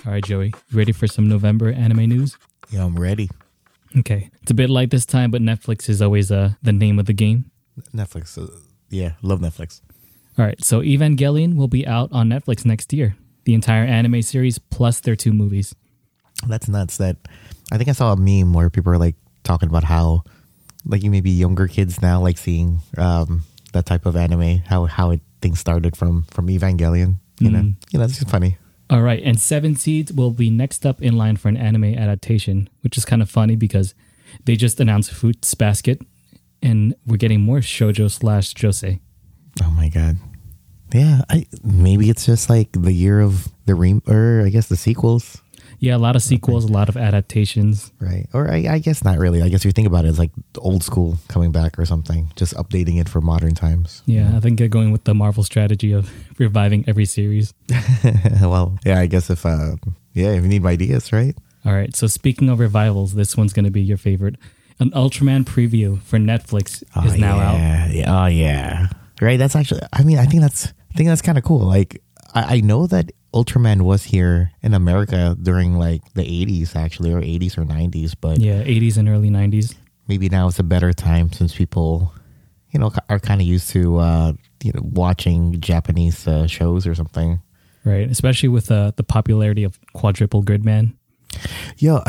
All right, Joey, you ready for some November anime news? Yeah, I'm ready. Okay, it's a bit light this time, but Netflix is always the name of the game. Netflix. Yeah, love Netflix. All right, so Evangelion will be out on Netflix next year. The entire anime series plus their 2 movies. That's nuts. That I think I saw a meme where people are like talking about how, like, you maybe younger kids now like seeing that type of anime. How things started from Evangelion. You know, it's just funny. All right, and Seven Seeds will be next up in line for an anime adaptation, which is kind of funny because they just announced Fruits Basket, and we're getting more shoujo/josei. Oh my god. Yeah, maybe it's just like the year of the I guess the sequels. Yeah, a lot of sequels, a lot of adaptations. Right. Or I guess not really. I guess if you think about it, it's like old school coming back or something, just updating it for modern times. Yeah, I think they're going with the Marvel strategy of reviving every series. Well, yeah, I guess if you need ideas, right? All right, so speaking of revivals, this one's going to be your favorite. An Ultraman preview for Netflix is now out. Yeah. Oh, yeah. Right. That's actually, I think that's kind of cool. Like, I know that Ultraman was here in America during like the 80s actually, or 80s or 90s, but yeah, 80s and early 90s. Maybe now it's a better time since people, are kind of used to watching Japanese shows or something. Right, especially with the popularity of Quadruple Gridman. Yeah.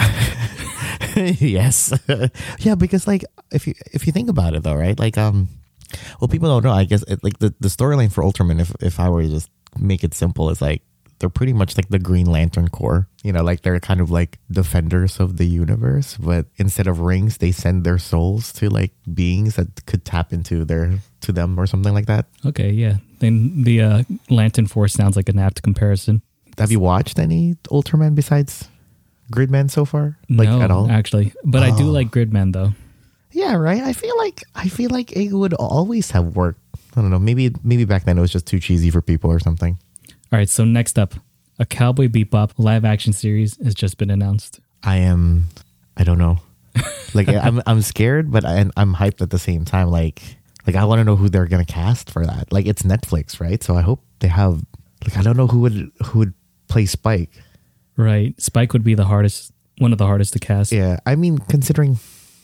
Yes. Yeah, because like if you think about it though, right? Like well, people don't know. I guess like the storyline for Ultraman, if I were to just make it simple, is like they're pretty much like the Green Lantern Corps. Like they're kind of like defenders of the universe, but instead of rings, they send their souls to like beings that could tap into to them or something like that. Okay, yeah. Then the Lantern Force sounds like an apt comparison. Have you watched any Ultraman besides Gridman so far? Like no, at all? Actually, but I do like Gridman though. Yeah, right. I feel like it would always have worked. I don't know. Maybe back then it was just too cheesy for people or something. All right, so next up, a Cowboy Bebop live action series has just been announced. I don't know. Like I'm scared, but I'm hyped at the same time. Like I want to know who they're gonna cast for that. Like it's Netflix, right? So I hope they have. Like I don't know who would play Spike. Right, Spike would be one of the hardest to cast. Yeah, considering.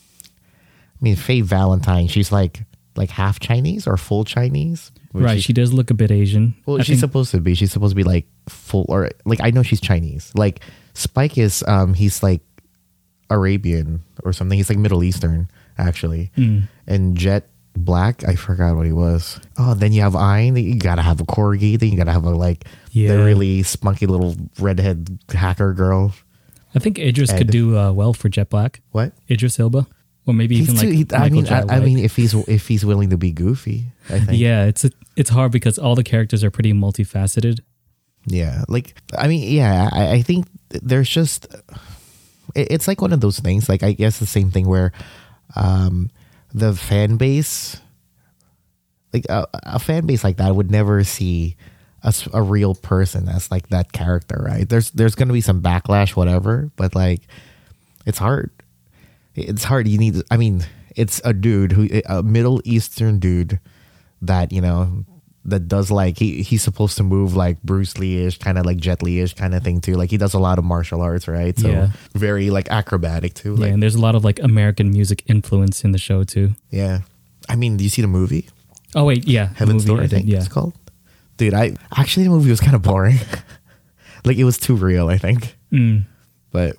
Faye Valentine, she's like half Chinese or full Chinese. Right, she does look a bit Asian. Well, she's supposed to be. She's supposed to be like full, or like I know she's Chinese. Like Spike is, he's like Arabian or something. He's like Middle Eastern actually. And Jet Black, I forgot what he was. Oh, then you have Ayn. You gotta have a corgi. Then you gotta have the really spunky little redhead hacker girl. I think Idris could do well for Jet Black. What? Idris Elba. Or maybe even if he's willing to be goofy, I think. Yeah, it's hard because all the characters are pretty multifaceted. Yeah, I think there's just it's like one of those things. Like I guess the same thing where the fan base, like a fan base like that would never see a real person as like that character, right? There's going to be some backlash, whatever, but like it's hard. It's hard. You need. It's a dude a Middle Eastern dude that that does like he's supposed to move like Bruce Lee-ish, kind of like Jet Li-ish kind of thing too. Like he does a lot of martial arts, right? So very like acrobatic too. Yeah, and there's a lot of like American music influence in the show too. Yeah, do you see the movie? Oh wait, yeah, Heaven's Door, I think it's called. Dude, the movie was kind of boring. Like it was too real, I think. But.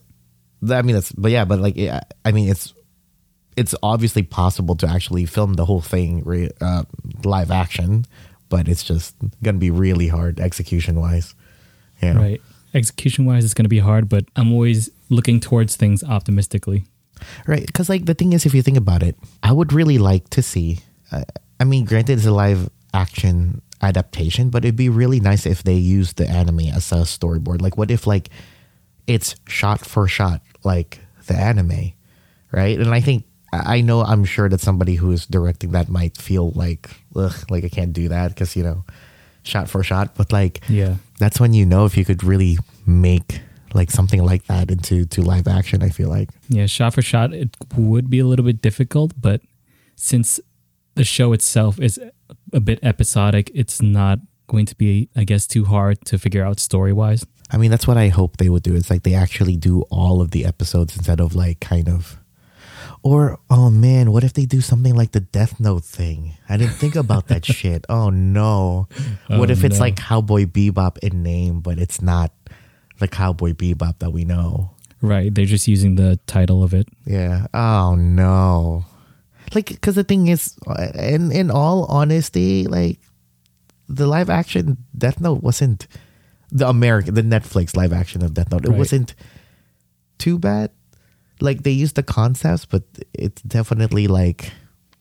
It's obviously possible to actually film the whole thing live action, but it's just gonna be really hard execution wise. Yeah, right. Execution wise, it's gonna be hard, but I'm always looking towards things optimistically. Right, because like the thing is, if you think about it, I would really like to see. Granted, it's a live action adaptation, but it'd be really nice if they used the anime as a storyboard. Like, what if like it's shot for shot like the anime, right? And I'm sure that somebody who is directing that might feel like, ugh, like I can't do that because shot for shot. But like, yeah, that's when if you could really make like something like that into live action. I feel like shot for shot, it would be a little bit difficult, but since the show itself is a bit episodic, it's not going to be, I guess, too hard to figure out story wise. I mean, that's what I hope they would do. It's like they actually do all of the episodes instead of like kind of. Or, oh man, what if they do something like the Death Note thing? I didn't think about that shit. Oh no. What if it's like Cowboy Bebop in name, but it's not the Cowboy Bebop that we know? Right. They're just using the title of it. Yeah. Oh no. Like, because the thing is, in all honesty, like, the live action Death Note wasn't the Netflix live action of Death Note. It wasn't too bad. Like, they used the concepts, but it's definitely like,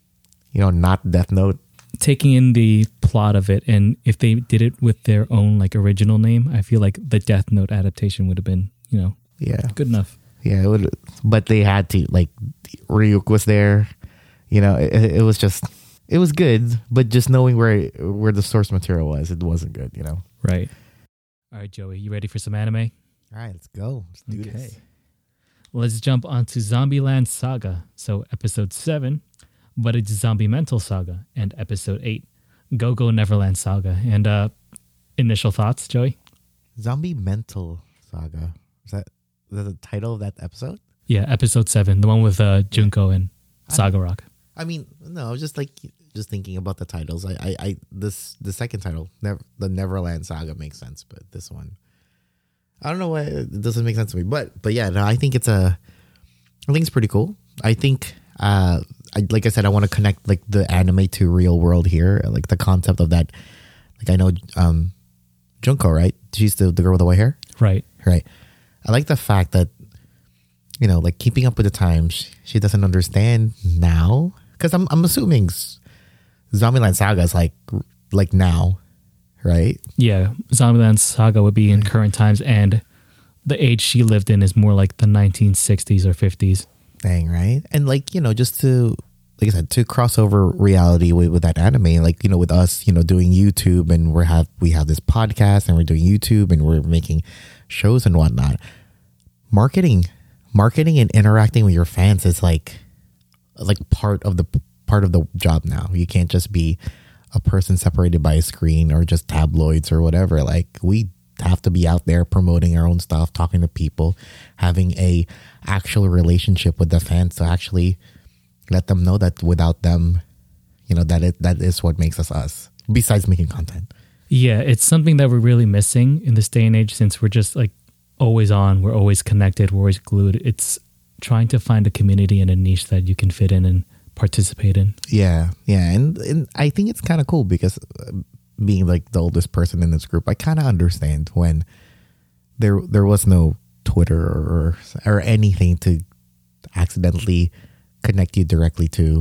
not Death Note. Taking in the plot of it, and if they did it with their own like original name, I feel like the Death Note adaptation would have been, good enough. Yeah, it would, but they had to, like, Ryuk was there. It was just, it was good, but just knowing where the source material was, it wasn't good, Right. All right, Joey, you ready for some anime? All right, let's go. Let's do this. Let's jump onto Zombieland Saga. So episode 7, But It's Zombie Mental Saga, and episode 8, Go Go Neverland Saga. And initial thoughts, Joey? Zombie Mental Saga. Is that the title of that episode? Yeah, episode 7, the one with Junko and Saga Rock. I mean, no, just thinking about the titles. The second title, the Neverland Saga, makes sense, but this one, I don't know why it doesn't make sense to me. But yeah, no, I think it's pretty cool. I think, like I said, I want to connect like the anime to real world here, like the concept of that. Like, I know Junko, right? She's the girl with the white hair, right? I like the fact that, like, keeping up with the times, she doesn't understand now. Because I'm assuming Zombieland Saga is like now, right? Yeah, Zombieland Saga would be in current times, and the age she lived in is more like the 1960s or 50s. Dang, right? And like, just to, like I said, to cross over reality with that anime, like, with us, doing YouTube, and we have this podcast, and we're doing YouTube, and we're making shows and whatnot. Marketing and interacting with your fans is like part of the job now. You can't just be a person separated by a screen or just tabloids or whatever. Like, we have to be out there promoting our own stuff, talking to people, having a actual relationship with the fans to actually let them know that without them, that is what makes us besides making content. Yeah, it's something that we're really missing in this day and age, since we're just like always on, we're always connected, we're always glued. It's trying to find a community and a niche that you can fit in and participate in. Yeah. And I think it's kind of cool because being like the oldest person in this group, I kind of understand when there was no Twitter or anything to accidentally connect you directly to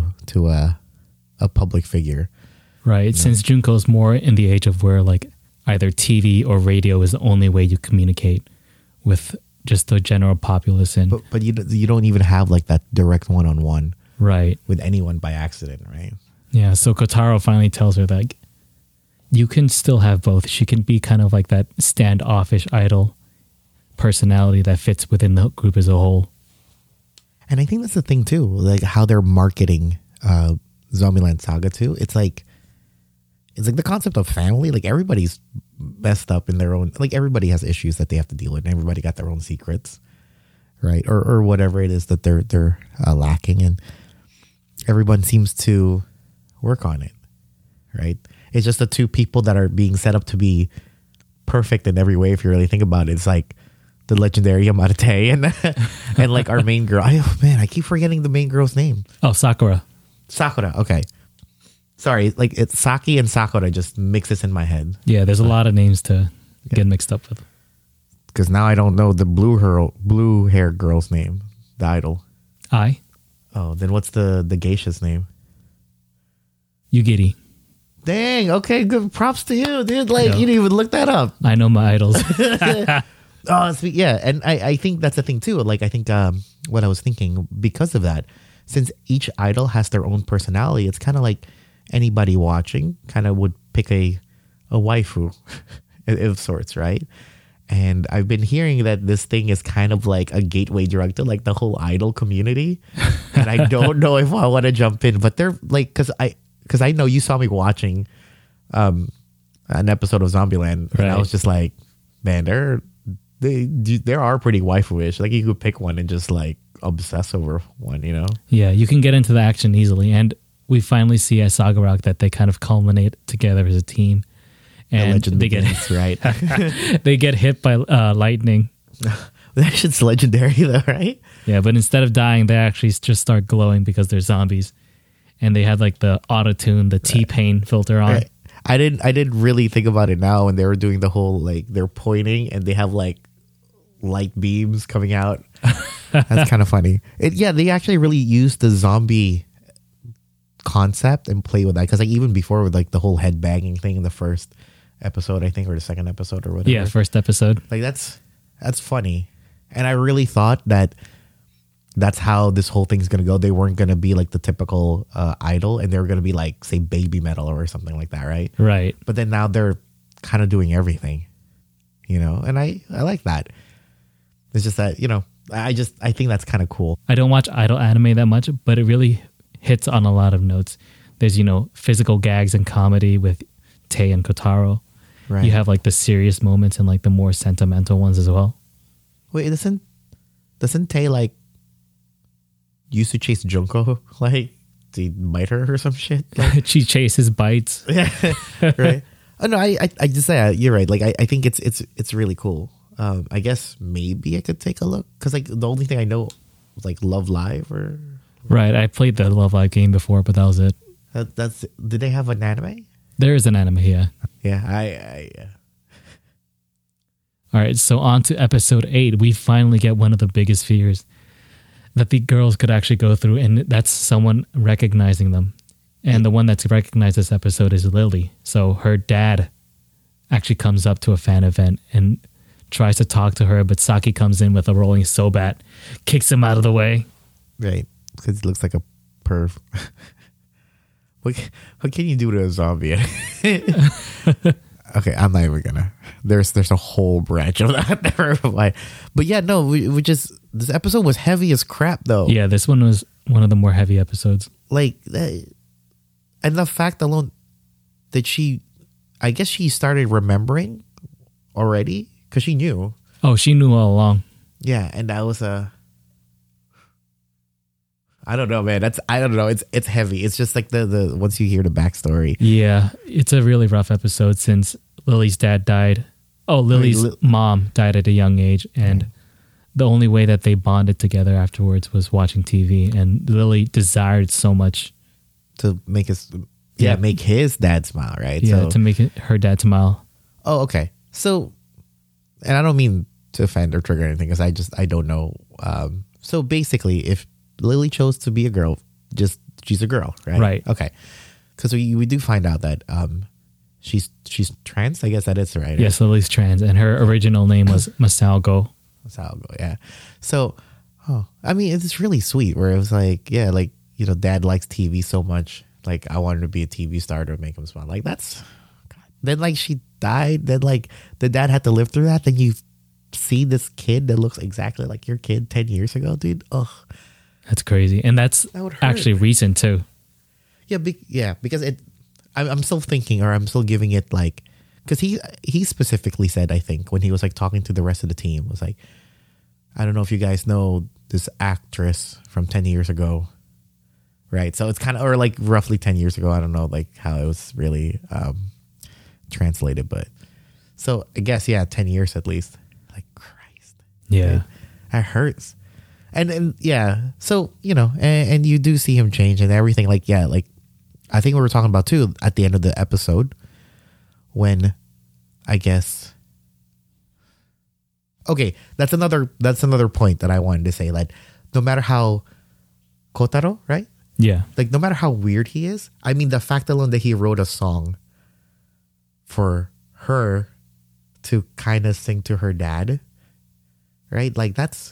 a public figure. Right. Yeah. Since Junko's more in the age of where like either TV or radio is the only way you communicate with just the general populace. And but you don't even have like that direct one-on-one right with anyone by accident, right? Yeah. So Kotaro finally tells her that you can still have both. She can be kind of like that standoffish idol personality that fits within the group as a whole. And I think that's the thing too, like how they're marketing Zombieland Saga too. It's like the concept of family. Like, everybody's messed up in their own, like, everybody has issues that they have to deal with, and everybody got their own secrets, right? Or whatever it is that they're lacking, and everyone seems to work on it, right? It's just the two people that are being set up to be perfect in every way. If you really think about it, it's like the legendary Yamatete and like our main girl. I keep forgetting the main girl's name. Oh, Sakura. Okay. Sorry, like it's Saki and Sakura just mixes in my head. Yeah, there's a lot of names to get mixed up with. Because now I don't know the blue hair girl's name, the idol. Oh, then what's the geisha's name? Yugiri. Dang, okay, good props to you, dude. Like, you didn't even look that up. I know my idols. Yeah, and I think that's the thing too. Like, I think what I was thinking, because of that, since each idol has their own personality, it's kind of like anybody watching kind of would pick a waifu of sorts, right? And I've been hearing that this thing is kind of like a gateway drug to like the whole idol community. And I don't know if I want to jump in, but they're like, because I know you saw me watching an episode of Zombieland, and I was just like, man, they are pretty waifu-ish. Like you could pick one and just like obsess over one, you know? Yeah, you can get into the action easily. And we finally see at Saga Rock that they kind of culminate together as a team. And they get right. they get hit by lightning. That shit's legendary though, right? Yeah, but instead of dying, they actually just start glowing because they're zombies. And they had like the auto-tune, the T-Pain filter on. Right. I didn't really think about it now when they were doing the whole like they're pointing and they have like light beams coming out. That's kind of funny. They actually really used the zombie concept and play with that because like even before with like the whole head banging thing in the first episode, I think, or the second episode or whatever. Yeah, first episode. Like that's funny, and I really thought that that's how this whole thing's gonna go. They weren't gonna be like the typical idol, and they were gonna be like say baby metal or something like that, right? Right. But then now they're kind of doing everything, you know, and I like that. It's just that, you know, I think that's kind of cool. I don't watch idol anime that much, but it really hits on a lot of notes. There's, you know, physical gags and comedy with Tay and Kotaro. Right. You have like the serious moments and like the more sentimental ones as well. Wait, doesn't Tay like used to chase Junko? Like, did he bite her or some shit? Like, She chases bites. yeah, right. Oh no, I just say you're right. Like I think it's really cool. I guess maybe I could take a look because like the only thing I know was like Love Live or Right. I played the Love Live game before, but that was it. that's. Did they have an anime? There is an anime, yeah. Yeah, I All right, so on to episode 8. We finally get one of the biggest fears that the girls could actually go through, and that's someone recognizing them. And the one that's recognized this episode is Lily. So her dad actually comes up to a fan event and tries to talk to her, but Saki comes in with a rolling sobat, kicks him out of the way. right because he looks like a perv. What can you do to a zombie? Okay, I'm not even gonna. There's a whole branch of that. Never mind. But yeah, no, we just this episode was heavy as crap though. Yeah, this one was one of the more heavy episodes. Like, and the fact alone that I guess she started remembering already because she knew. Oh, she knew all along. Yeah, and that was I don't know, man. I don't know. It's heavy. It's just like the once you hear the backstory. Yeah, it's a really rough episode since Lily's dad died. Oh, Lily's mom died at a young age, and the only way that they bonded together afterwards was watching TV. And Lily desired so much To make make his dad smile, right? Yeah, to make her dad smile. Oh, okay. So, and I don't mean to offend or trigger anything because I don't know. So basically, if Lily chose to be a girl, she's a girl, right? Right. Okay. Because we do find out that she's trans. I guess that is right. Yes, Lily's trans, and her original name was Masalgo. That's how I'll go. Yeah. So, I mean, it's really sweet. Where it was like, yeah, like you know, Dad likes TV so much. Like I wanted to be a TV star to make him smile. Like that's. God. Then like she died. Then like the dad had to live through that. Then you see this kid that looks exactly like your kid 10 years ago, dude. Ugh. That's crazy, and that's would hurt. actually recent too. Yeah, because I'm still thinking, or I'm still giving it like, because he specifically said, I think when he was like talking to the rest of the team, was like, I don't know if you guys know this actress from 10 years ago, right? So it's kind of, or like roughly 10 years ago. I don't know like how it was really translated, but so I guess 10 years at least. Like Christ, Yeah, dude, that hurts. And yeah, so you know, and you do see him change and everything. Like like I think we were talking about too at the end of the episode when I guess. Okay, that's another point that I wanted to say. Like, no matter how Kotaro, right? yeah, Like, no matter how weird he is, I mean, the fact alone that he wrote a song for her to kind of sing to her dad, right? Like that's.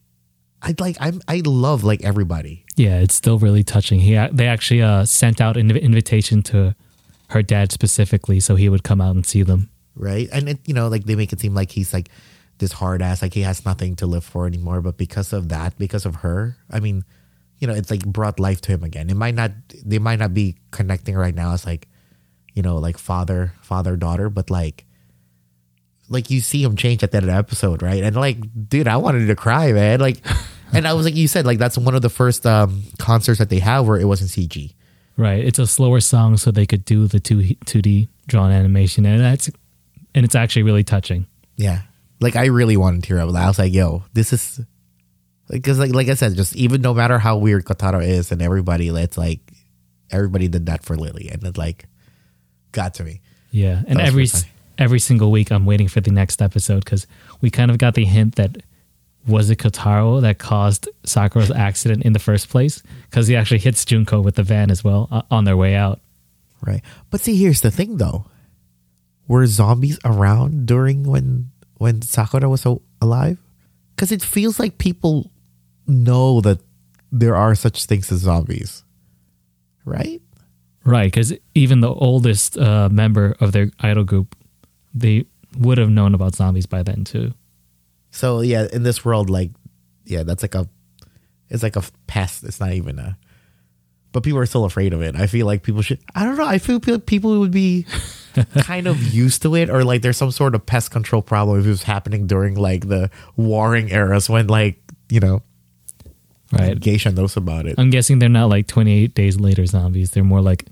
I love like everybody. yeah. It's still really touching. They actually sent out an invitation to her dad specifically, so he would come out and see them. Right. And it, you know, like they make it seem like he's like this hard ass, like he has nothing to live for anymore. But because of that, because of her, I mean, you know, it's like brought life to him again. They might not be connecting right now as like, you know, like father, daughter, but like like you see him change at the end of the episode, right? And like, dude, I wanted to cry, man. Like, and I was like, you said, like that's one of the first concerts that they have where it wasn't CG. Right. It's a slower song, so they could do the 2D drawn animation, and it's actually really touching. Yeah, like I really wanted to tear up. I was like, yo, this is because like I said, just even no matter how weird Kotaro is, and everybody, it's like everybody did that for Lily, and it like got to me. Yeah, and every single week I'm waiting for the next episode because we kind of got the hint that was it Kotaro that caused Sakura's accident in the first place, because he actually hits Junko with the van as well on their way out. Right, but see, here's the thing though: were zombies around during when Sakura was alive? Because it feels like people know that there are such things as zombies, right? Right, because even the oldest member of their idol group, they would have known about zombies by then too. So yeah, in this world, like, yeah, it's like a pest. It's not even but people are still afraid of it. I feel like people should, I don't know, I feel like people would be kind of used to it, or like there's some sort of pest control problem if it was happening during like the warring eras when like, you know, right, Geisha knows about it. I'm guessing they're not like 28 days later zombies. They're more like,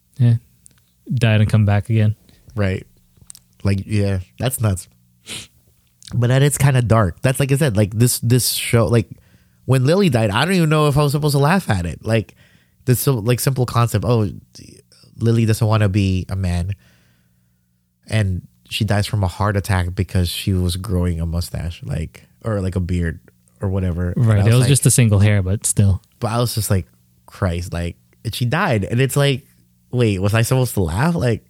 died and come back again. Right. Like, yeah, that's nuts. But then it's kind of dark. That's like I said, like this show, like when Lily died, I don't even know if I was supposed to laugh at it. Like this like simple concept. Oh, Lily doesn't want to be a man, and she dies from a heart attack because she was growing a mustache, like, or like a beard or whatever. Right. It was like, just a single hair, but still. But I was just like, Christ, like, and she died, and it's like, wait, was I supposed to laugh? Like,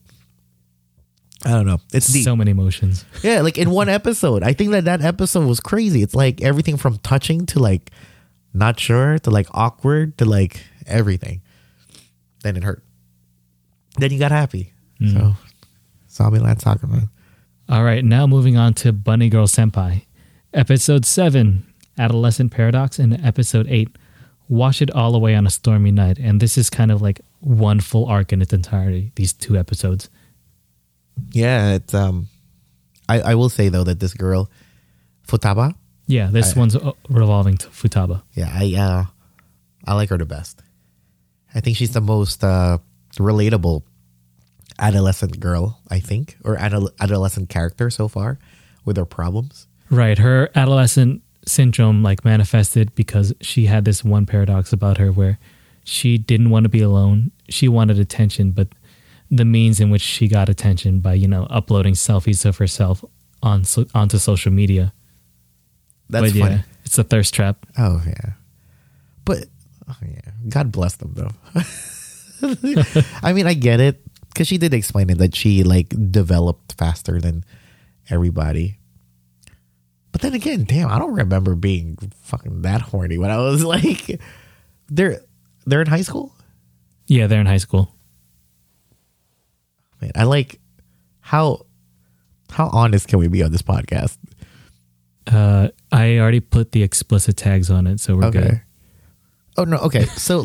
I don't know. It's deep. So many emotions. Yeah, like in one episode. I think that episode was crazy. It's like everything from touching to like not sure to like awkward to like everything. Then it hurt. Then you got happy. So, Zombieland Saga, man. All right, now moving on to Bunny Girl Senpai. Episode 7, Adolescent Paradox, and Episode 8, Wash It All Away on a Stormy Night. And this is kind of like one full arc in its entirety, these 2 episodes. Yeah, it's I will say though that this girl Futaba. Yeah, this one's revolving to Futaba. Yeah, I like her the best. I think she's the most relatable adolescent girl, I think, or adolescent character so far with her problems. Right, her adolescent syndrome like manifested because she had this one paradox about her where she didn't want to be alone. She wanted attention, but the means in which she got attention by, you know, uploading selfies of herself onto social media. That's funny. Yeah, it's a thirst trap. Oh yeah, but God bless them though. I mean, I get it because she did explain it that she like developed faster than everybody. But then again, damn, I don't remember being fucking that horny when I was like, they're in high school. Yeah, they're in high school. Man, I like how honest can we be on this podcast? I already put the explicit tags on it, so we're good. Oh no, okay. So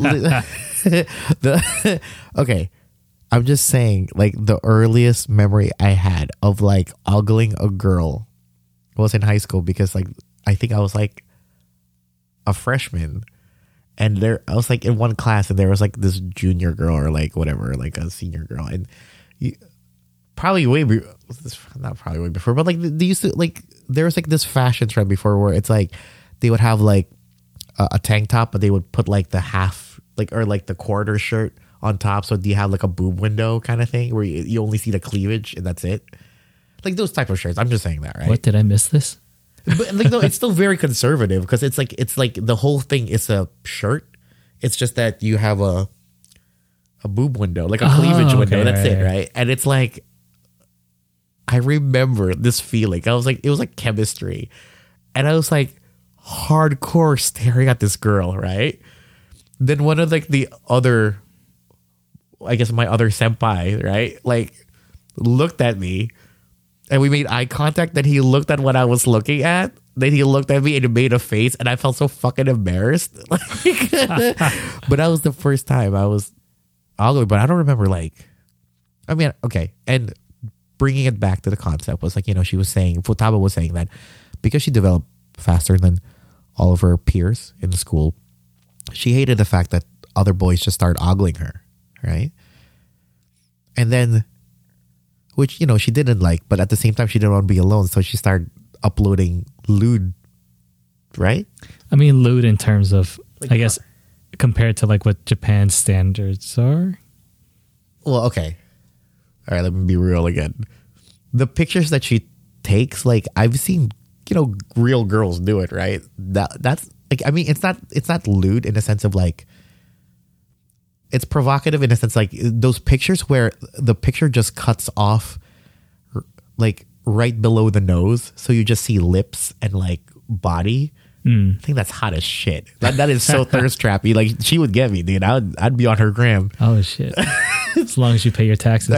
okay. I'm just saying, like the earliest memory I had of like ogling a girl was in high school because like I think I was like a freshman, and I was like in one class, and there was like this junior girl or like whatever, like a senior girl, and probably not probably way before, but like they used to like there was like this fashion trend before where it's like they would have like a tank top, but they would put like the half like or like the quarter shirt on top, so you have like a boob window kind of thing where you only see the cleavage and that's it. Like those type of shirts. I'm just saying that, right? What, did I miss this? But like no, it's still very conservative because it's like the whole thing is a shirt. It's just that you have a boob window, like a cleavage window. That's it, right? And it's like I remember this feeling. I was like, it was like chemistry, and I was like hardcore staring at this girl, right? Then one of like the other, I guess my other senpai, right, like looked at me, and we made eye contact. Then he looked at what I was looking at. Then he looked at me and made a face, and I felt so fucking embarrassed. But that was the first time I was ugly. But I don't remember like, I mean, okay, and bringing it back to the concept was like, she was saying, Futaba was saying that because she developed faster than all of her peers in the school, she hated the fact that other boys just started ogling her, right? And then, which, she didn't like, but at the same time, she didn't want to be alone. So she started uploading lewd, right? I mean, lewd in terms of, I guess, compared to like what Japan's standards are. Well, okay. All right, let me be real again. The pictures that she takes, like I've seen, real girls do it, right? That's like, I mean, it's not lewd in the sense of like, it's provocative in a sense like those pictures where the picture just cuts off like right below the nose, so you just see lips and like body. I think that's hot as shit. That is so thirst trappy. Like she would get me, dude. I'd be on her gram. Oh shit! As long as you pay your taxes.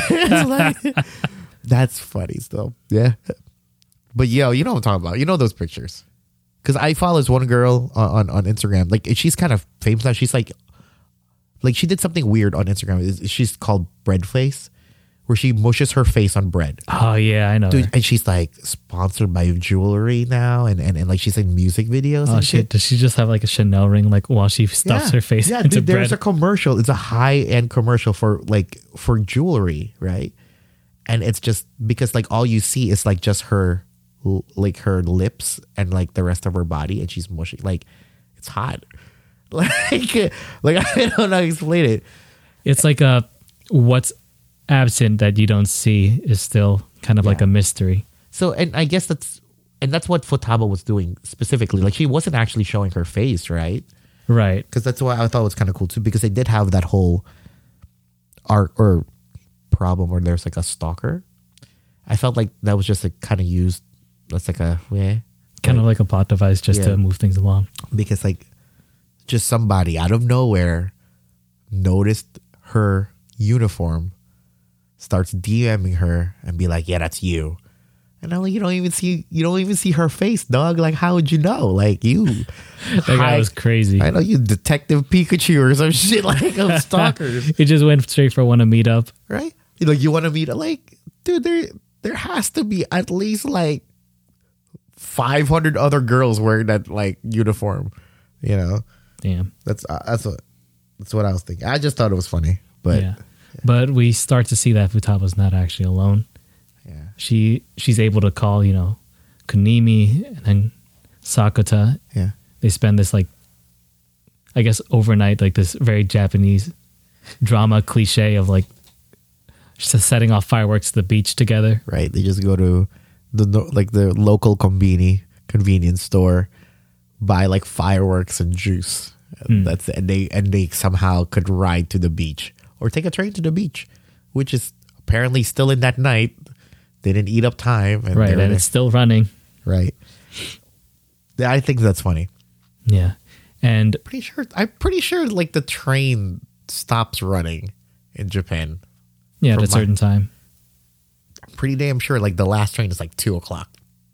That's funny still. Yeah. But you know what I'm talking about. You know those pictures. Because I follow this one girl on Instagram. Like she's kind of famous now. She's like she did something weird on Instagram. She's called Bread Face, where she mushes her face on bread. Oh yeah, I know. Dude, and she's like sponsored by jewelry now, and like she's in music videos. Oh and shit! Does she just have like a Chanel ring like while she stuffs her face into dude, bread? There's a commercial. It's a high end commercial for jewelry, right? And it's just because like all you see is like just her lips and like the rest of her body, and she's mushing. Like it's hot. Like I don't know how to explain it. It's like what's absent that you don't see is still kind of like a mystery. So, and I guess that's what Futaba was doing specifically. Like she wasn't actually showing her face, right? Right. Because that's why I thought it was kind of cool too, because they did have that whole art or problem where there's like a stalker. I felt like that was just like kind of used. That's like kind of like a plot device just to move things along. Because like just somebody out of nowhere noticed her uniform, starts DMing her and be like, yeah, that's you. And I'm like, you don't even see her face, dog. Like, how would you know? Like you that guy was crazy. I know you Detective Pikachu or some shit like of stalkers. He just went straight for want to meet up. Right? You want to meet up? Like, dude, there has to be at least like 500 other girls wearing that like uniform, Damn. That's what I was thinking. I just thought it was funny, but yeah. But we start to see that Futaba's not actually alone. Yeah. She's able to call, Kunimi and then Sakata. Yeah. They spend this like, I guess overnight, like this very Japanese drama cliche of like just setting off fireworks to the beach together. Right. They just go to the local convenience store, buy like fireworks and juice. That's it. And they somehow could ride to the beach or take a train to the beach, which is apparently still in that night. They didn't eat up time. And right. And it's still running. Right. I think that's funny. Yeah. And I'm pretty sure like the train stops running in Japan. Yeah, at a certain time. I'm pretty damn sure like the last train is like 2:00.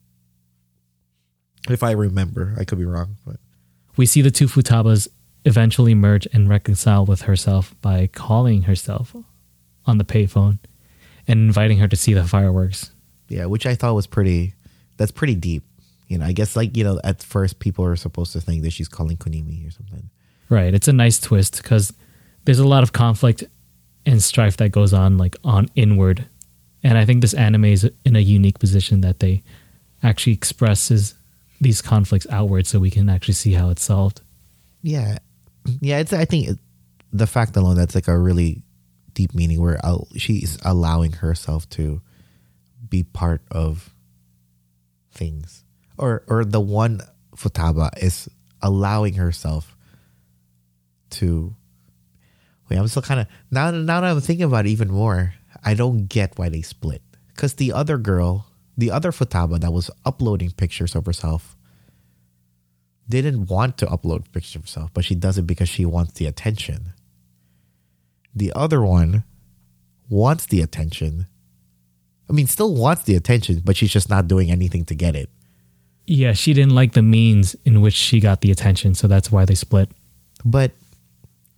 If I remember, I could be wrong, but we see the two Futabas eventually merge and reconcile with herself by calling herself on the payphone and inviting her to see the fireworks. Yeah, which I thought was that's pretty deep. I guess like, at first people are supposed to think that she's calling Kunimi or something. Right. It's a nice twist because there's a lot of conflict and strife that goes on like on inward. And I think this anime is in a unique position that they actually expresses these conflicts outward so we can actually see how it's solved. Yeah. Yeah, I think the fact alone, that's like a really deep meaning where she's allowing herself to be part of things. Or the one Futaba is allowing herself to... Wait, I'm still kind of... Now that I'm thinking about it even more, I don't get why they split. Because the other Futaba that was uploading pictures of herself didn't want to upload pictures of herself, but she does it because she wants the attention. The other one wants the attention. I mean, still wants the attention, but she's just not doing anything to get it. Yeah, she didn't like the means in which she got the attention, so that's why they split. But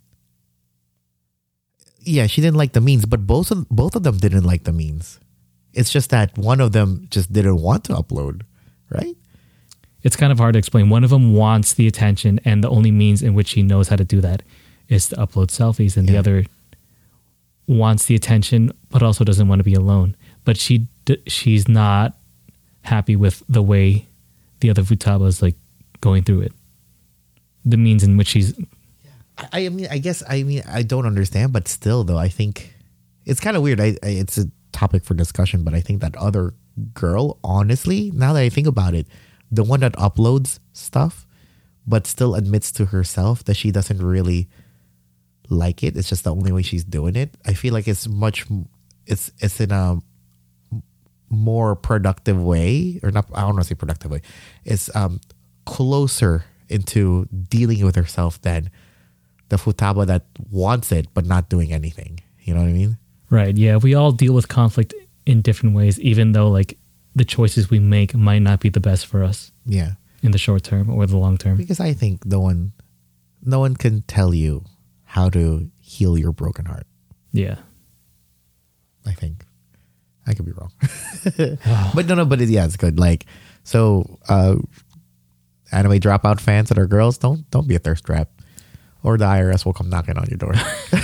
yeah, she didn't like the means, but both of them didn't like the means. It's just that one of them just didn't want to upload, right? It's kind of hard to explain. One of them wants the attention, and the only means in which he knows how to do that is to upload selfies, and the other wants the attention, but also doesn't want to be alone. But she's not happy with the way the other Futaba is like going through it. The means in which she's. I mean, I don't understand, but still, though, I think it's kind of weird. It's a topic for discussion, but I think that other girl, honestly, now that I think about it, the one that uploads stuff, but still admits to herself that she doesn't really like it. It's just the only way she's doing it. I feel like it's in a more productive way, or not. I don't want to say productive way. It's closer into dealing with herself than the Futaba that wants it but not doing anything. You know what I mean? Right. Yeah. We all deal with conflict in different ways, even though like the choices we make might not be the best for us. Yeah. In the short term or the long term. Because I think no one can tell you how to heal your broken heart. Yeah. I think. I could be wrong. But it's good. Like, so anime dropout fans that are girls, don't be a thirst trap. Or the IRS will come knocking on your door.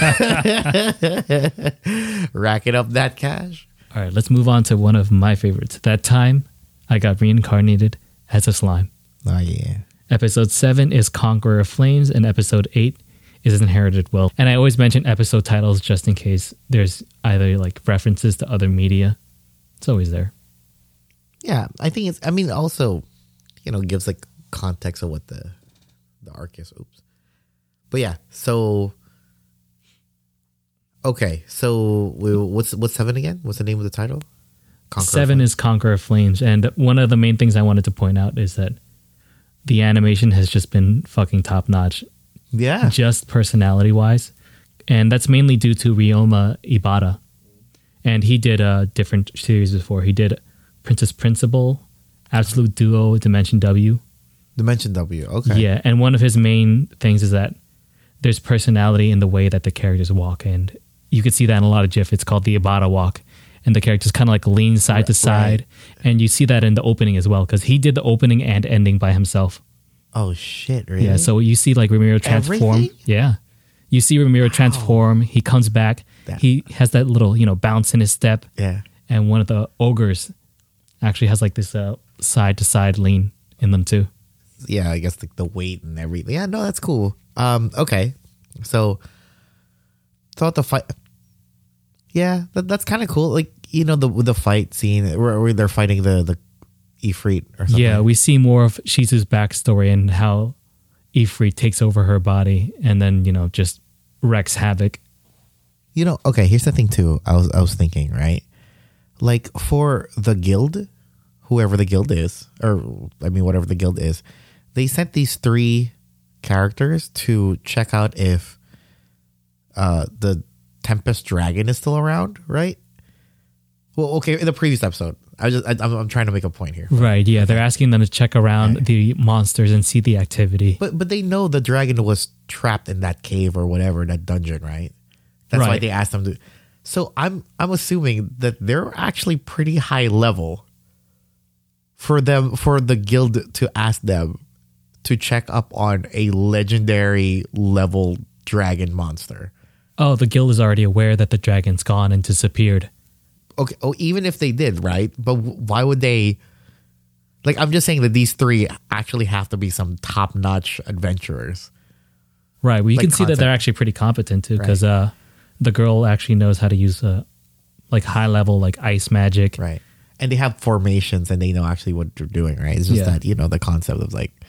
Racking up that cash. All right, let's move on to one of my favorites. That time I got reincarnated as a slime. Oh, yeah. Episode 7 is Conqueror of Flames, and episode 8 is Inherited Wealth. And I always mention episode titles just in case there's either like references to other media. It's always there. Yeah, I think also, gives like context of what the arc is. Oops. But yeah, so okay, so what's 7 again? What's the name of the title? 7 is Conqueror of Flames, and one of the main things I wanted to point out is that the animation has just been fucking top notch. Yeah, just personality wise, and that's mainly due to Ryoma Ibata, and he did a different series before. He did Princess Principal, Absolute Duo, Dimension W. Dimension W. Okay. Yeah, and one of his main things is that there's personality in the way that the characters walk, and you could see that in a lot of GIF. It's called the Ibata walk, and the characters kind of like lean side to side, and you see that in the opening as well, because he did the opening and ending by himself. Oh shit! Really? Yeah. So you see like Ramiro transform. Everything? Yeah, you see Ramiro transform. He comes back. He has that little bounce in his step. Yeah. And one of the ogres actually has like this side to side lean in them too. Yeah, I guess like the weight and everything. Yeah, no, that's cool. Okay, so thought the fight. Yeah, that's kind of cool. Like the fight scene where they're fighting the Ifrit or something. Yeah, we see more of Shizu's backstory and how Ifrit takes over her body and then just wreaks havoc. Okay. Here's the thing too. I was thinking, right? Like for the guild, whoever the guild is, or whatever the guild is, they sent these 3 characters to check out if the Tempest Dragon is still around, right? Well, okay, in the previous episode. I'm trying to make a point here. Right, yeah. They're asking them to check around the monsters and see the activity. But they know the dragon was trapped in that cave or whatever, that dungeon, right? That's why they asked them to. So I'm assuming that they're actually pretty high level for the guild to ask them to check up on a legendary level dragon monster. Oh, the guild is already aware that the dragon's gone and disappeared. Okay. Oh, even if they did, right? But why would they? Like, I'm just saying that these 3 actually have to be some top-notch adventurers. Right. Well, you can see that they're actually pretty competent too, because the girl actually knows how to use like high-level like ice magic. Right. And they have formations and they know actually what they're doing, right? It's just that the concept of like,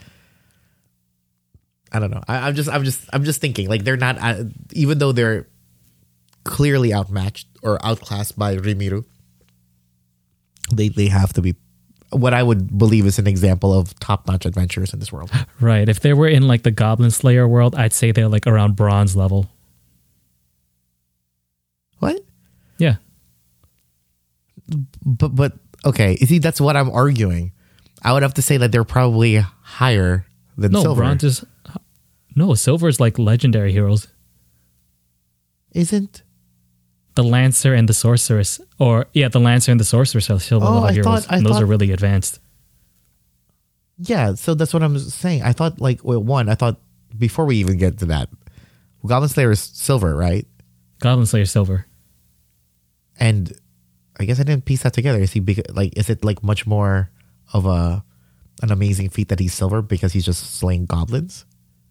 I don't know. I'm just thinking like they're not even though they're clearly outmatched or outclassed by Rimuru, they have to be what I would believe is an example of top-notch adventurers in this world. Right. If they were in like the Goblin Slayer world, I'd say they're like around bronze level. What? Yeah. But okay. You see, that's what I'm arguing. I would have to say that they're probably higher than silver. Bronze is silver is like legendary heroes. Isn't the Lancer and the Sorceress, the Lancer and the Sorceress are silver level heroes. And those are really advanced. Yeah, so that's what I'm saying. I thought I thought before we even get to that, Goblin Slayer is silver, right? Goblin Slayer silver. And I guess I didn't piece that together. Is it like much more of an amazing feat that he's silver because he's just slaying goblins?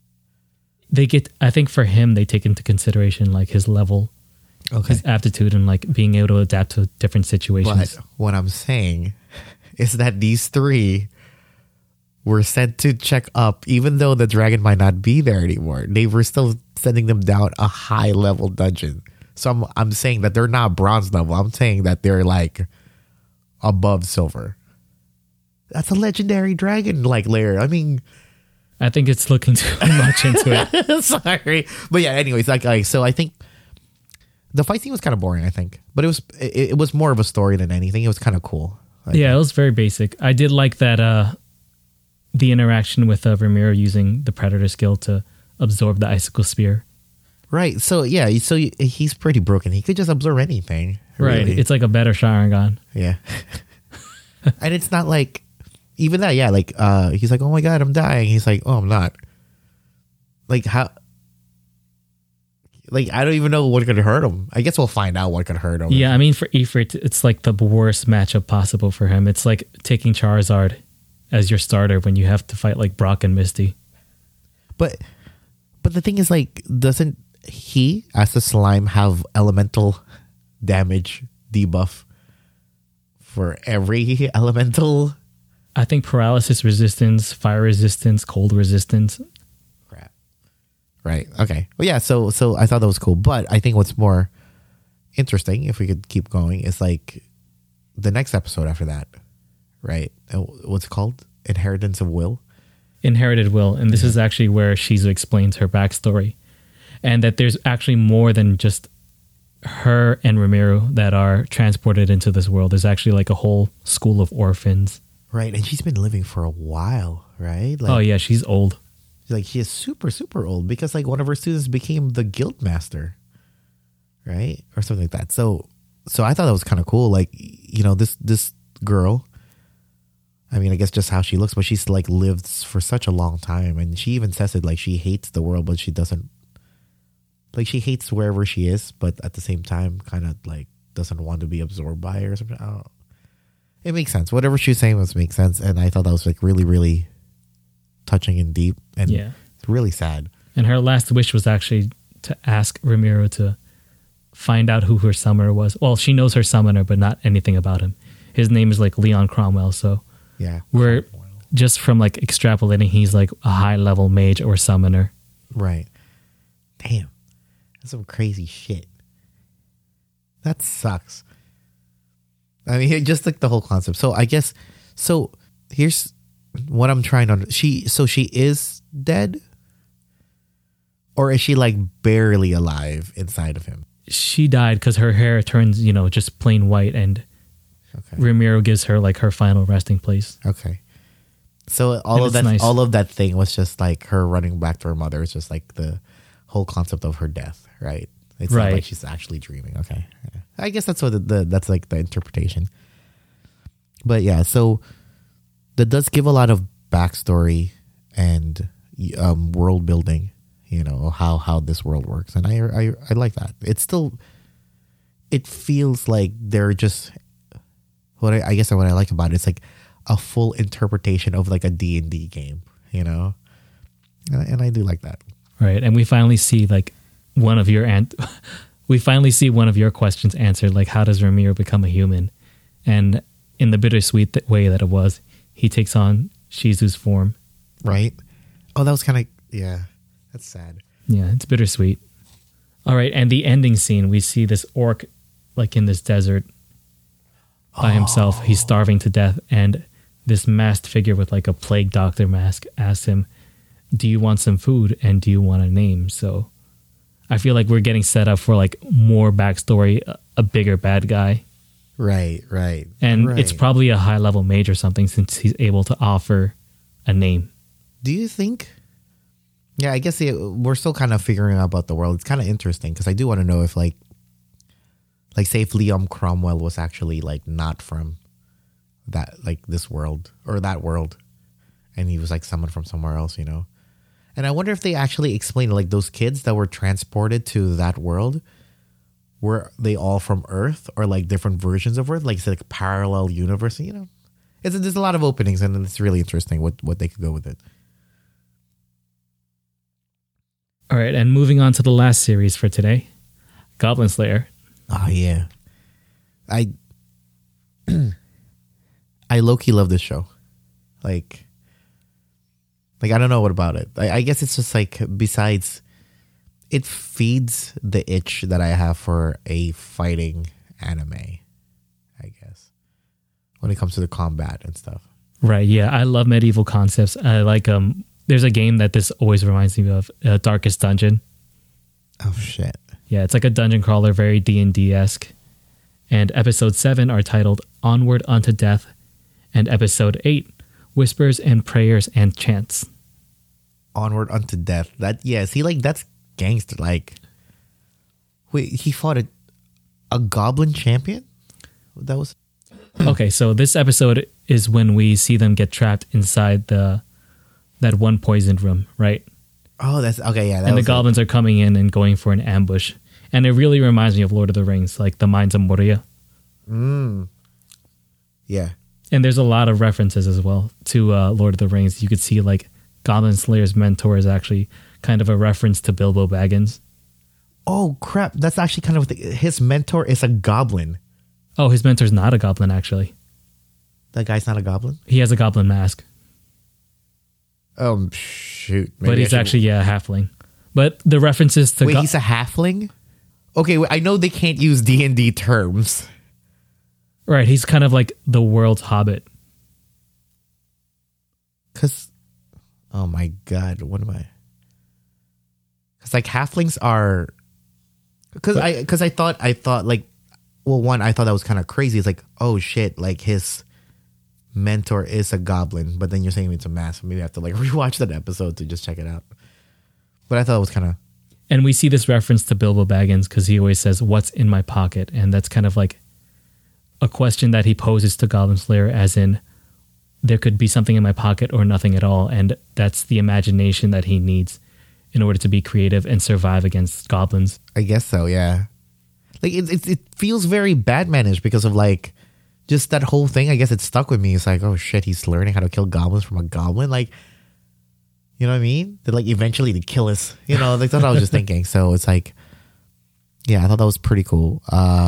I think for him, they take into consideration like his level, his aptitude, and like being able to adapt to different situations. But what I'm saying is that these three were sent to check up, even though the dragon might not be there anymore. They were still sending them down a high level dungeon. So I'm saying that they're not bronze level. I'm saying that they're like above silver. That's a legendary dragon like layer. I mean, I think it's looking too much into it. Sorry, but yeah. Anyways, so I think the fight scene was kind of boring. I think, but it was more of a story than anything. It was kind of cool. Yeah, it was very basic. I did like that the interaction with Ramiro using the Predator skill to absorb the icicle spear. Right. So yeah. So he's pretty broken. He could just absorb anything. Right. Really. It's like a better Sharingan. Yeah. And it's not like even that. Yeah. Like he's like, oh my god, I'm dying. He's like, oh, I'm not. Like how? Like I don't even know what could hurt him. I guess we'll find out what could hurt him. Yeah. I mean, for Ifrit, it's like the worst matchup possible for him. It's like taking Charizard as your starter when you have to fight like Brock and Misty. But the thing is, like, doesn't he, as a slime, have elemental damage debuff for every elemental? I think paralysis resistance, fire resistance, cold resistance. Crap. Right. Okay. Well, yeah. So I thought that was cool, but I think what's more interesting, if we could keep going, is like the next episode after that. Right. What's it called? Inheritance of Will. Inherited Will, and this is actually where Shizu explains her backstory, and that there's actually more than just her and Ramiro that are transported into this world. There's actually like a whole school of orphans. Right, and she's been living for a while, right? Like, oh yeah, she's old. Like she is super, super old because like one of her students became the guild master, right, or something like that. So I thought that was kind of cool. Like, you know, this girl. I mean, I guess just how she looks, but she's like lived for such a long time. And she even says it, like she hates the world, but she doesn't, like she hates wherever she is, but at the same time kind of like doesn't want to be absorbed by it or something. I don't know. It makes sense. Whatever she was saying makes sense. And I thought that was like really, really touching and deep and it's really sad. And her last wish was actually to ask Ramiro to find out who her summoner was. Well, she knows her summoner, but not anything about him. His name is like Leon Cromwell. So yeah, we're just from like extrapolating, he's like a high level mage or summoner. Right. Damn. That's some crazy shit. That sucks. I mean, just like the whole concept. So I guess, so here's what I'm trying to, she is dead? Or is she like barely alive inside of him? She died because her hair turns, just plain white, and Ramiro gives her like her final resting place. Okay. So all of that thing was just like her running back to her mother. It's just like the whole concept of her death, right? It's not like she's actually dreaming. Okay. Yeah. I guess that's what that's like the interpretation. But yeah, so that does give a lot of backstory and world building, how this world works. And I like that. It feels like they're just, what I like about it is like a full interpretation of like a D&D game, and I do like that. Right. And we finally see like one of your questions answered, like how does Ramiro become a human? And in the bittersweet way that it was, he takes on Shizu's form. Right. Oh, that was kind of, yeah, that's sad. Yeah, it's bittersweet. All right. And the ending scene, we see this orc like in this desert by himself. He's starving to death, and this masked figure with like a plague doctor mask asks him, do you want some food and do you want a name? So I feel like we're getting set up for like more backstory, a bigger bad guy. Right. And it's probably a high level mage or something, since he's able to offer a name. Do you think? Yeah, I guess we're still kind of figuring out about the world. It's kind of interesting because I do want to know if like Like, say if Liam Cromwell was actually like not from that, like this world or that world, and he was like someone from somewhere else, you know. And I wonder if they actually explain, like, those kids that were transported to that world, were they all from Earth or like different versions of Earth, like it's like parallel universe, you know. There's a lot of openings, and it's really interesting what they could go with it. All right, and moving on to the last series for today, Goblin Slayer. Oh yeah, I low-key love this show. Like I don't know what about it. I guess it's just like, besides, it feeds the itch that I have for a fighting anime, I guess, when it comes to the combat and stuff. Right, yeah, I love medieval concepts. I like there's a game that this always reminds me of, Darkest Dungeon. Oh shit. Yeah, it's like a dungeon crawler, very D&D-esque. And episode 7 are titled Onward Unto Death, and episode 8, Whispers and Prayers and Chants. Onward Unto Death. That, yeah, see, like, that's gangster. Like, wait, he fought a goblin champion? That was... Okay, so this episode is when we see them get trapped inside that one poisoned room, right? Oh, that's... Okay, yeah. And the goblins are coming in and going for an ambush. And it really reminds me of Lord of the Rings, like the Mines of Moria. Yeah. And there's a lot of references as well to Lord of the Rings. You could see like Goblin Slayer's mentor is actually kind of a reference to Bilbo Baggins. Oh, crap. That's actually kind of... his mentor is a goblin. Oh, his mentor's not a goblin, actually. That guy's not a goblin? He has a goblin mask. Shoot. Maybe But he's actually, a halfling. But the references to... Wait, he's a halfling? Okay, I know they can't use D&D terms. Right, he's kind of like the world's hobbit. Because... Oh my god, what am I... Because like halflings are... Because I thought like... Well, one, I thought that was kind of crazy. It's like, oh shit, like his mentor is a goblin. But then you're saying it's a mask. Maybe I have to like rewatch that episode to just check it out. But I thought it was kind of... And we see this reference to Bilbo Baggins because he always says, "What's in my pocket?" And that's kind of like a question that he poses to Goblin Slayer, as in, there could be something in my pocket or nothing at all. And that's the imagination that he needs in order to be creative and survive against goblins. I guess so, yeah. Like, it feels very Batman-ish because of, like, just that whole thing. I guess it stuck with me. It's like, oh shit, he's learning how to kill goblins from a goblin. Like, you know what I mean? That, like, eventually to kill us. You know, like, that's what I was just thinking. So it's like, yeah, I thought that was pretty cool.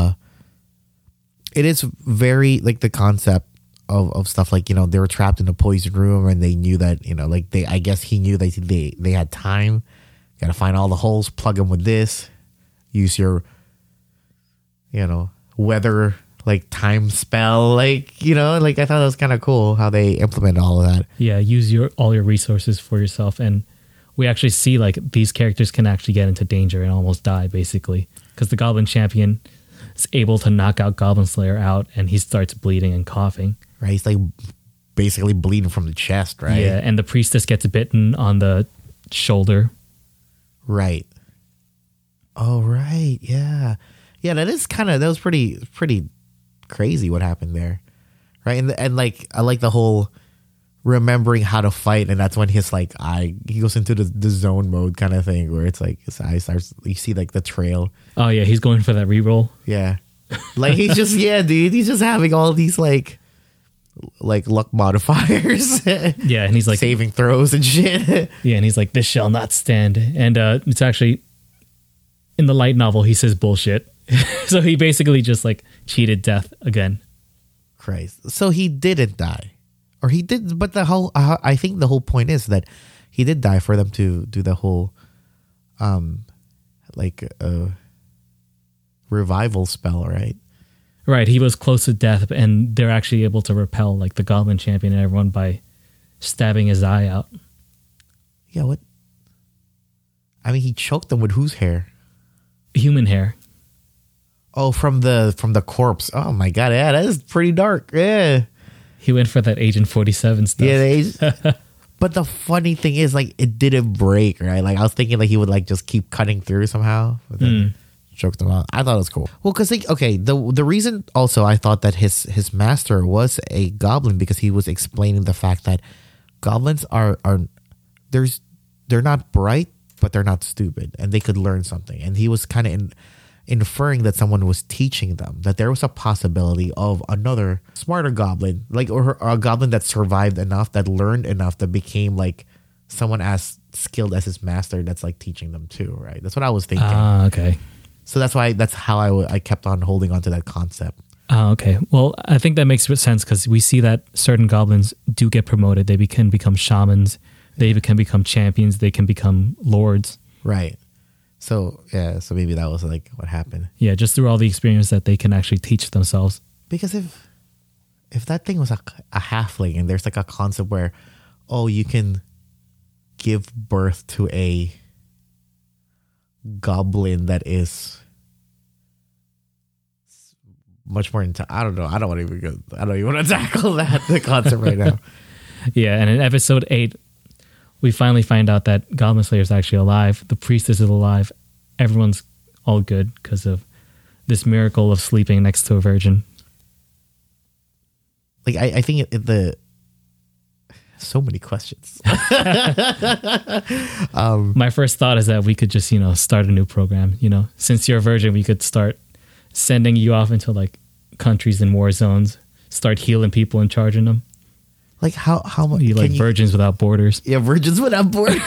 It is very, like, the concept of stuff, like, you know, they were trapped in a poison room and they knew that, you know, like, I guess he knew that they had time. Got to find all the holes, plug them with this, use your, you know, weather, like, time spell, like, you know, like, I thought that was kind of cool how they implemented all of that. Yeah, use all your resources for yourself. And we actually see, like, these characters can actually get into danger and almost die, basically, because the Goblin Champion is able to knock out Goblin Slayer out, and he starts bleeding and coughing. Right, he's like basically bleeding from the chest, right? Yeah, and the priestess gets bitten on the shoulder. Right. Oh, right. Yeah. Yeah, that was pretty crazy what happened there. Right? And like, I like the whole remembering how to fight, and that's when his like he goes into the zone mode kind of thing where it's like his eye starts, you see like the trail. Oh yeah, he's going for that reroll. Yeah. Like he's just, yeah, dude, he's just having all these like luck modifiers. Yeah, and he's like saving throws and shit. Yeah, and he's like, "This shall not stand." And it's actually in the light novel he says bullshit. So he basically just like cheated death again. Christ. So he didn't die. Or he did, but the whole I think the whole point is that he did die for them to do the whole revival spell, right? Right, he was close to death, and they're actually able to repel like the Goblin Champion and everyone by stabbing his eye out. Yeah, what? I mean, he choked them with whose hair? Human hair. Oh, from the corpse. Oh my god, yeah, that is pretty dark. Yeah. He went for that Agent 47 stuff. Yeah, but the funny thing is, like, it didn't break, right? Like, I was thinking like he would like just keep cutting through somehow, but then choked him out. I thought it was cool. Well, because okay, the reason also I thought that his master was a goblin because he was explaining the fact that goblins are they're not bright, but they're not stupid, and they could learn something. And he was kind of inferring that someone was teaching them, that there was a possibility of another smarter goblin, like, or a goblin that survived enough, that learned enough, that became like someone as skilled as his master, that's like teaching them too, right? That's what I was thinking. Okay. So that's how I kept on holding on to that concept. Okay. Well, I think that makes sense because we see that certain goblins do get promoted. They can become shamans. They can become champions. They can become lords. Right. So, yeah, so maybe that was like what happened. Yeah, just through all the experience that they can actually teach themselves. Because if that thing was a halfling and there's like a concept where, oh, you can give birth to a goblin that is much more into, I don't know. I don't even want to tackle the concept right now. Yeah, and in episode 8, we finally find out that Goblin Slayer is actually alive. The priestess is alive. Everyone's all good because of this miracle of sleeping next to a virgin. Like, I think so many questions. My first thought is that we could just, start a new program. Since you're a virgin, we could start sending you off into like countries in war zones, start healing people and charging them. Like how much? You like Virgins Without Borders? Yeah, Virgins Without Borders.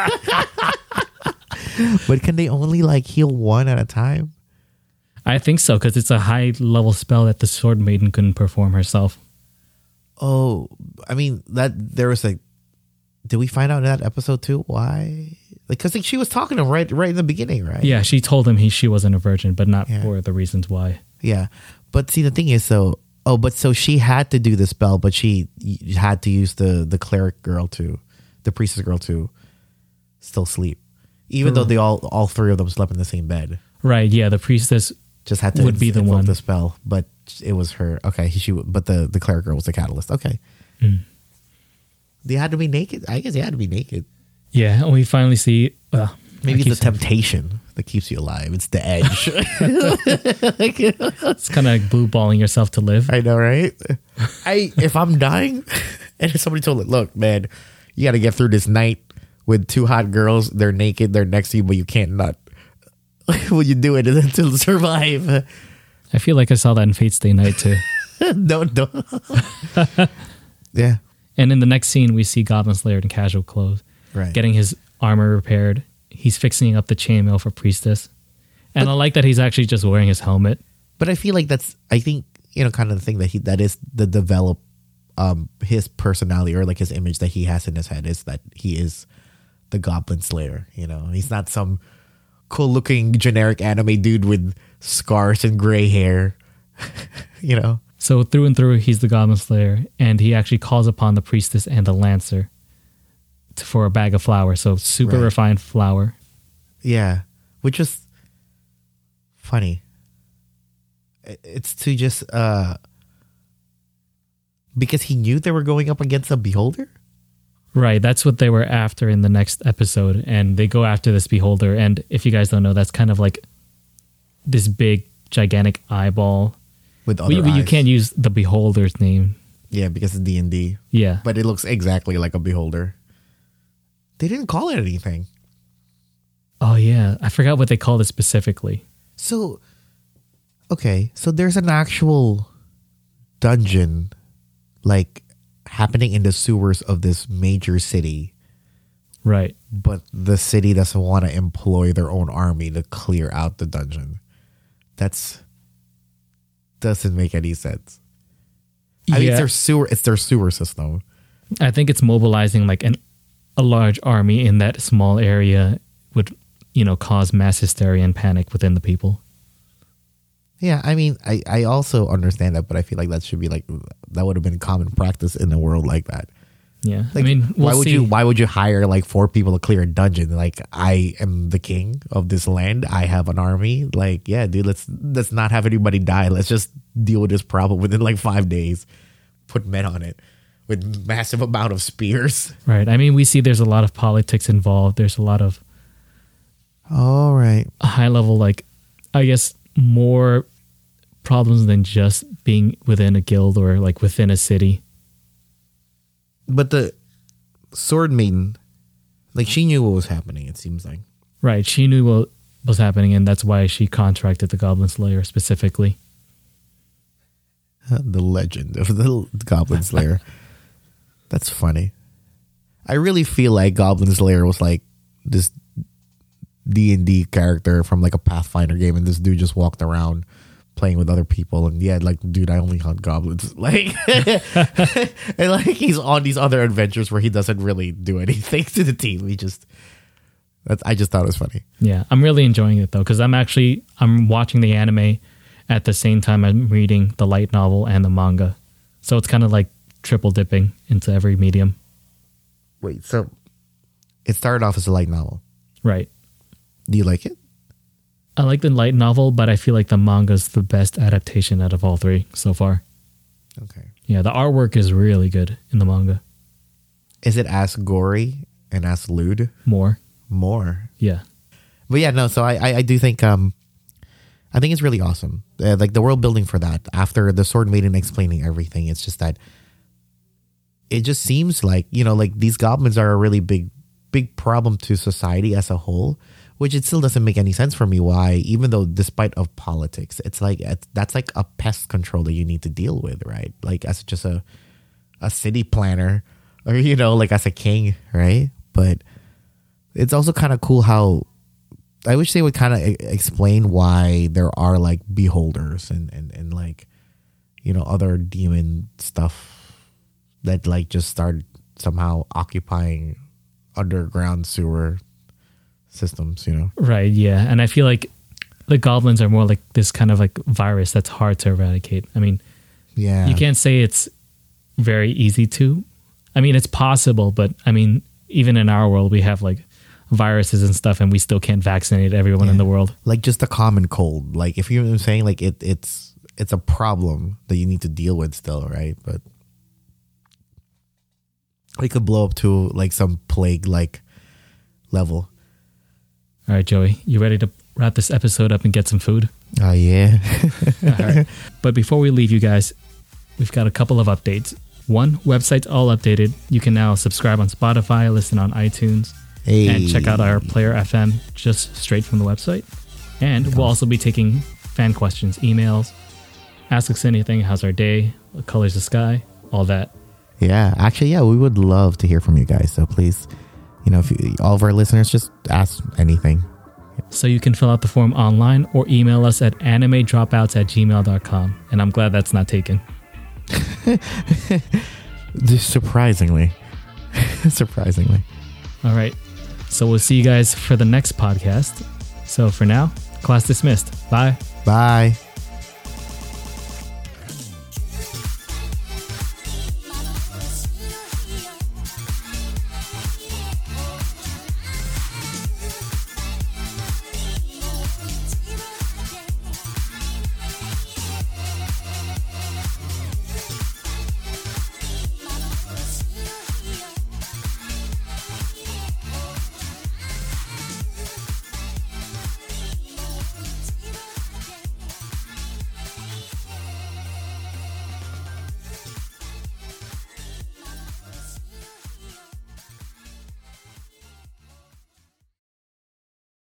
But can they only like heal one at a time? I think so, because it's a high level spell that the Sword Maiden couldn't perform herself. Oh, I mean that there was like, did we find out in that episode too? Why? Like, because she was talking to him right in the beginning, right? Yeah, she told him she wasn't a virgin, but not for the reasons why. Yeah, but see, the thing is, so she had to do the spell, but she had to use the cleric girl the priestess girl to still sleep, even though they all three of them slept in the same bed. Right? Yeah, the priestess just had to be the one the spell, but it was her. Okay, but the cleric girl was the catalyst. Okay, they had to be naked. I guess they had to be naked. Yeah, and we finally see. Maybe it's the temptation that keeps you alive. It's the edge. It's kind of like blue balling yourself to live. I know, right? If I'm dying, and if somebody told me, "Look, man, you got to get through this night with 2 hot girls. They're naked. They're next to you, but you can't nut. Will you do it to survive?" I feel like I saw that in Fate's Day Night too. No. Yeah. And in the next scene, we see Goblin Slayer in casual clothes, right, getting his armor repaired. He's fixing up the chainmail for Priestess. And I like that he's actually just wearing his helmet. But I feel like I think, kind of the thing that is the develop his personality, or like his image that he has in his head, is that he is the Goblin Slayer. He's not some cool looking generic anime dude with scars and gray hair. So through and through, he's the Goblin Slayer, and he actually calls upon the Priestess and the Lancer for a bag of flour. So super refined flour. Yeah, which is funny. It's to just because he knew they were going up against a beholder. Right, that's what they were after in the next episode, and they go after this beholder. And if you guys don't know, that's kind of like this big, gigantic eyeball. With other eyes. You can't use the beholder's name. Yeah, because it's D&D. Yeah, but it looks exactly like a beholder. They didn't call it anything. Oh yeah, I forgot what they called it specifically. So, okay, so there's an actual dungeon, like, happening in the sewers of this major city. Right. But the city doesn't want to employ their own army to clear out the dungeon. Doesn't make any sense. I mean, it's their sewer system. I think it's mobilizing like a large army in that small area would, cause mass hysteria and panic within the people. Yeah, I mean, I also understand that, but I feel like that should be like, that would have been common practice in a world like that. Yeah, like, I mean, why would you hire like 4 people to clear a dungeon? Like, I am the king of this land. I have an army. Like, yeah, dude, let's not have anybody die. Let's just deal with this problem within like 5 days. Put men on it with massive amount of spears. Right. I mean, we see there's a lot of politics involved. There's a lot of all right high level like I guess, more problems than just being within a guild or like within a city. But the Sword Maiden, like, she knew what was happening, it seems like. Right. She knew what was happening, and that's why she contracted the Goblin Slayer specifically. The legend of the Goblin Slayer. That's funny. I really feel like Goblin Slayer was like this D&D character from like a Pathfinder game, and this dude just walked around playing with other people, and yeah, like, dude, I only hunt goblins, like, and like he's on these other adventures where he doesn't really do anything to the team. I just thought it was funny. Yeah, I'm really enjoying it though, because I'm watching the anime at the same time I'm reading the light novel and the manga, so it's kind of like triple dipping into every medium. Wait, so it started off as a light novel, right? Do you like it? I like the light novel, but I feel like the manga's the best adaptation out of all three so far. Okay. Yeah, the artwork is really good in the manga. Is it as gory and as lewd? More. Yeah. But yeah, no, so I do think I think it's really awesome. Like the world building for that, after the Sword Maiden explaining everything, it's just that it just seems like, you know, like these goblins are a really big problem to society as a whole, which it still doesn't make any sense for me why, even though despite of politics, it's like that's like a pest control that you need to deal with, right? Like as just a city planner, or, you know, like as a king, right? But it's also kind of cool how I wish they would kind of explain why there are like beholders and like, you know, other demon stuff that like just start somehow occupying underground sewer systems, you know? Right, yeah. And I feel like the goblins are more like this kind of like virus that's hard to eradicate. I mean, yeah, you can't say it's very easy to. I mean, it's possible, but I mean, even in our world, we have like viruses and stuff, and we still can't vaccinate everyone in the world. Like just a common cold. Like, if you know what I'm saying, like it's a problem that you need to deal with still, right? But it could blow up to like some plague like level. All right, Joey, you ready to wrap this episode up and get some food? Oh, yeah. All right. But before we leave you guys, we've got a couple of updates. One, website's all updated. You can now subscribe on Spotify, listen on iTunes, and check out our Player FM just straight from the website. And we'll also be taking fan questions, emails, ask us anything, how's our day, what color's the sky, all that. Yeah, actually, yeah, we would love to hear from you guys. So please, you know, if all of our listeners, just ask anything. So you can fill out the form online or email us at animedropouts@gmail.com. And I'm glad that's not taken. Surprisingly. All right. So we'll see you guys for the next podcast. So for now, class dismissed. Bye. Bye.